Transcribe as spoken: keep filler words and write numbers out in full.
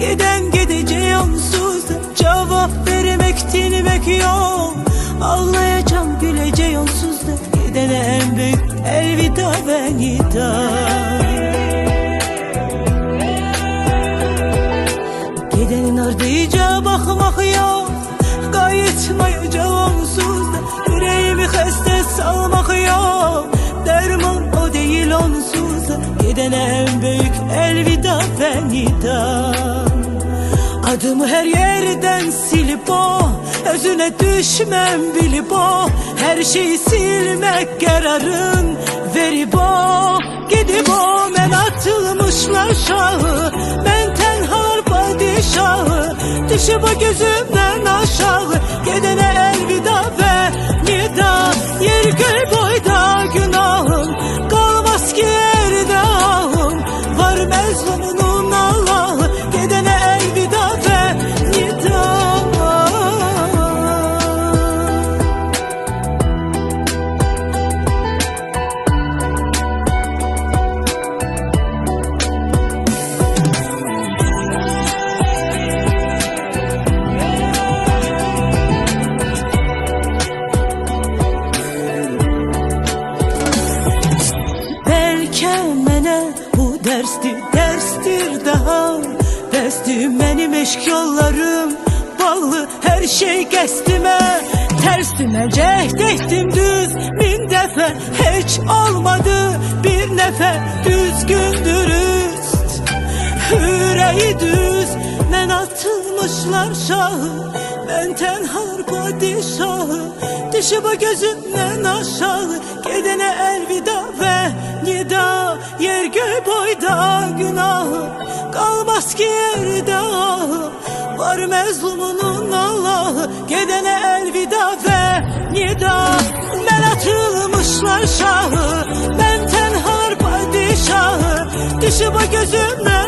Giden gideceği onsuz da cevap vermek dinmek yok. Ağlayacağım güleceği onsuz da gidene en büyük elveda ve nida. Gidenin ardıca bakmak yok, kayıtmayacağım onsuz da yüreğimi heste salmak yok. Derman o değil onsuz da gidene en büyük elveda ve nida. Adımı her yerden silip o, özüne düşmem bilip o, her şeyi silmek kararın verip o. Gidip o men atılmışlar şahı, ben tenhar padişahı. Düşüp o gözümden aşağı gidene elveda ve nida. Yer göğ boyda günahım kalmaz ki yerde ahım. Var mezlunun Allah'ı gidene elveda ve nida. Derstir, derstir daha Derstir benim eşk yollarım bağlı her şey kestime. Tersime cehd ettim düz bin defa, hiç olmadı bir nefer düzgün dürüst. Yüreği düz men atılmışlar şahı, ben tenhar padişahı. Düşüp o gözümden aşağı gidene elveda ve nida. Yer göğ boyda günahı kalmaz ki yerde ahı. Var mezlumunun Allah'ı gidene elveda ve nida. Men atılmışlar şahı, ben tenhar padişahı. Düşüp o gözümden